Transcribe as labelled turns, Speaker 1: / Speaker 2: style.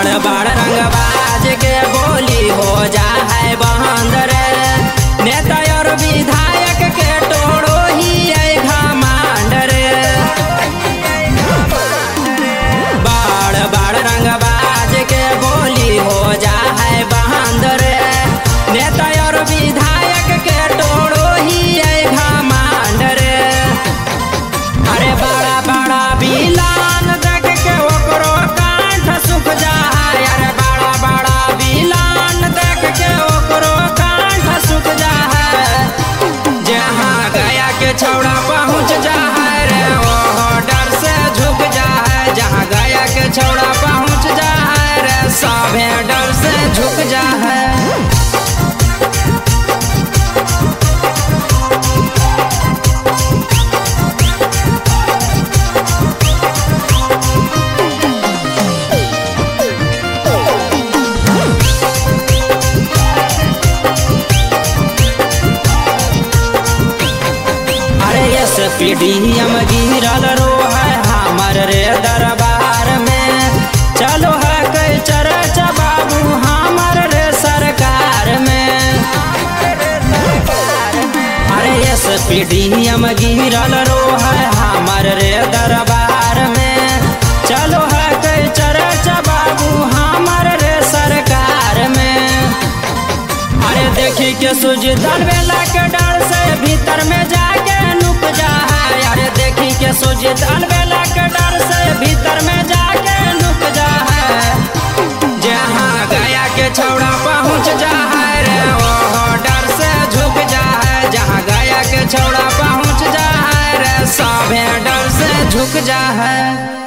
Speaker 1: बाड़ बाड़ रंगबाज के बोली हो जा है बंदर नेता और विधायक के टोड़ो ही है घमांड रे। बाड़ बाड़ रंगबाज के बोली हो जा है बंदर नेता और विधायक के टोड़ो ही है घमांड रे। अरे बड़ा बड़ा बिलान देख के ओकरो कांठ सुख जा है। अरे बड़ा बड़ा बिलान देख के ओकरो कांठ सुख जा है। जहाँ गया के छौड़ा पहुँच जा है रे ओहो डर से झुक जा है। जहाँ गया के छौड़ा पहुँच जा है रे सभे डर से झुक जा है। पीडीएम गिरल रो है हमर रे दरबार में। चलो है कई चर्चा बाबू हमर रे सरकार में। अरे यस पीडीएम गिरल रो है हमर रे दरबार में। चलो है कई चर्चा बाबू हमर रे सरकार में। अरे देखी के सुजदल बेला के डर से भीतर में जाके नुक जा है। अरे देखी के सुजदल बेला के डर से भीतर में जाके नुक जा है। जहाँ गया के छौड़ा पहुँच जा है रे ओहो डर से झुक जा है। जहाँ गया के छौड़ा पहुँच जा है रे सभे डर से झुक जा है।